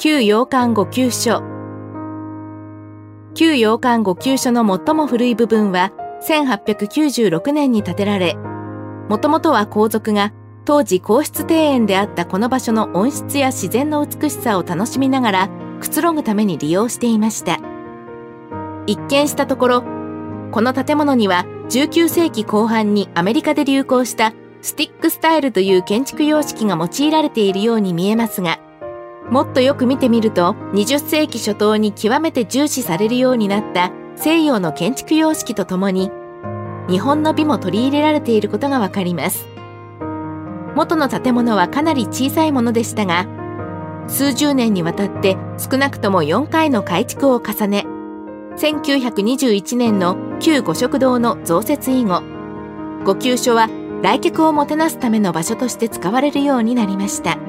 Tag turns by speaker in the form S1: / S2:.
S1: 旧洋館御休所。旧洋館御休所の最も古い部分は1896年に建てられ、もともとは皇族が当時皇室庭園であったこの場所の温室や自然の美しさを楽しみながらくつろぐために利用していました。一見したところ、この建物には19世紀後半にアメリカで流行したスティックスタイルという建築様式が用いられているように見えますが、もっとよく見てみると20世紀初頭に極めて重視されるようになった西洋の建築様式とともに日本の美も取り入れられていることがわかります。元の建物はかなり小さいものでしたが、数十年にわたって少なくとも4回の改築を重ね、1921年の旧御食堂の増設以後、御休所は来客をもてなすための場所として使われるようになりました。